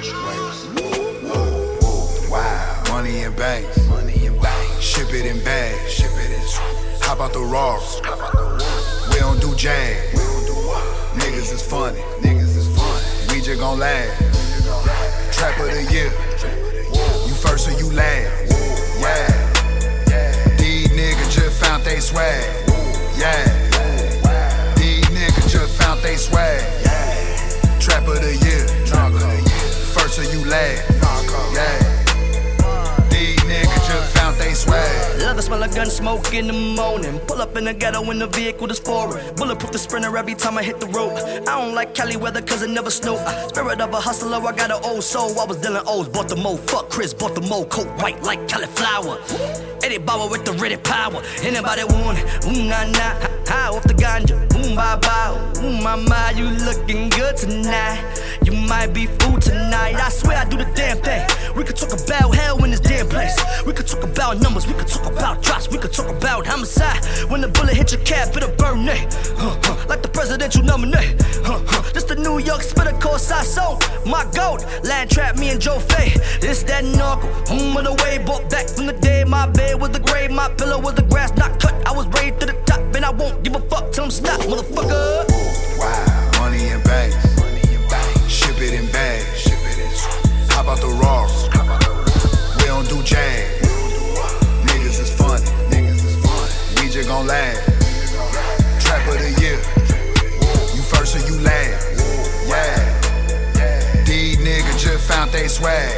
Wow. Money in banks. Ship it in bags. Hop out the Ross. We don't do jazz. Niggas is funny. We just gon' laugh. Trap of the year. You first or you last. Yeah. These niggas just found they swag. Yeah. These niggas just found they swag. Trap of the year. First or you last. Yeah. These niggas just found they swag. Love the smell of gun smoke in the morning. Pull up in the ghetto when the vehicle is foreign. Bulletproof the Sprinter every time I hit the road. I don't like Cali weather cause it never snow. Spirit of a hustler, I got an old soul. I was dealing O's, bought the mo. Fuck Chris, bought the mo. Coat white like cauliflower. Eddie Bauer with the ready power. Anybody want it? Nah nah. High off the ganja. Bye bye. My, you looking good tonight. You might be food tonight. I swear I do the damn thing. We could talk about hell in this damn place. We could talk about numbers. We could talk about drops. We could talk about homicide. When the bullet hit your cap, it'll burn it. Like the presidential nominee. This the New York spitter course I sold. My goat. Land trap, me and Joe Faye. This that knuckle. Home of the way. Bought back from the day. My bed was the grave. My pillow was the grass not cut. I was raised to the top. And I won't give a fuck till I'm stopped, motherfucker. Wow. Money in banks. Ship it in bags. Hop out the Ross. We don't do jazz. Niggas is funny. We just gon' laugh. Trap of the year. You first or you last. Yeah. These niggas just found they swag.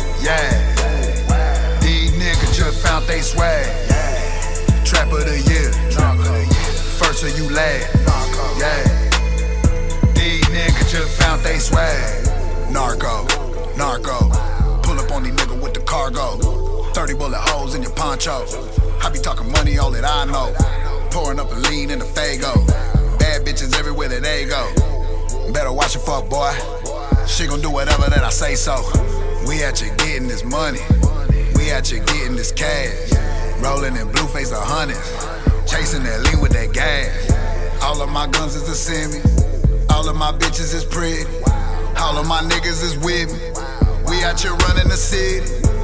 Yeah. These niggas just found they swag. Trap of the year. First or you last. Yeah. These niggas just found they swag. Narco. Pull up on these niggas with the cargo. 30 bullet holes in your poncho. I be talking money, all that I know. Pouring up a lean in the Fago. Bad bitches everywhere that they go. Better watch your fuck, boy. She gon' do whatever that I say so. We out here getting this money. We out here getting this cash. Rolling in Blueface 100s. Chasing that lean with that gas. All of my guns is a semi. All of my bitches is pretty. All of my niggas is with me. We out here running the city.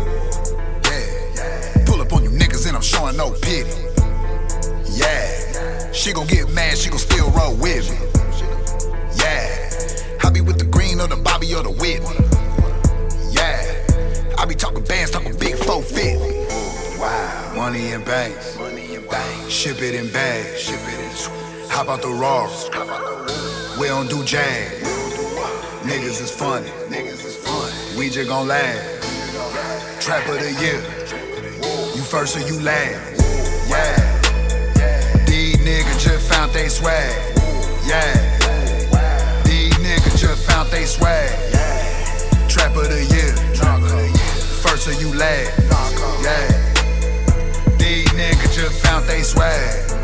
Yeah. Pull up on you niggas and I'm showing no pity. Yeah. She gon' get mad, she gon' still roll with me. Yeah. I be with the green or the Bobby or the Whitney. Yeah. I be talking bands, talking big 450. Wow. Money in banks. Ship it in bags. Hop out the Ross. We don't do jazz. Niggas is funny. We just gon' laugh. Trap of the year. You first or you last. Yeah. These niggas just found they swag. Yeah. These niggas just found they swag. Trap of the year. First or you last. Yeah. These niggas just found they swag.